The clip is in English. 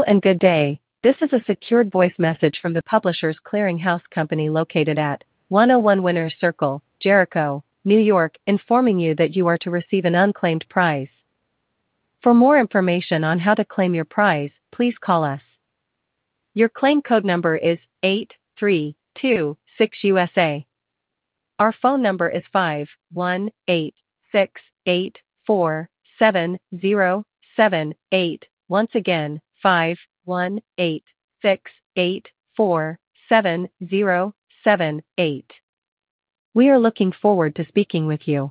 and good day. This is a secured voice message from the Publishers Clearinghouse Company located at 101 Winners Circle, Jericho, New York, informing you that you are to receive an unclaimed prize. For more information on how to claim your prize, please call us. Your claim code number is 8326USA. Our phone number is 518-684-7078. Once again, 518-684-7078. We are looking forward to speaking with you.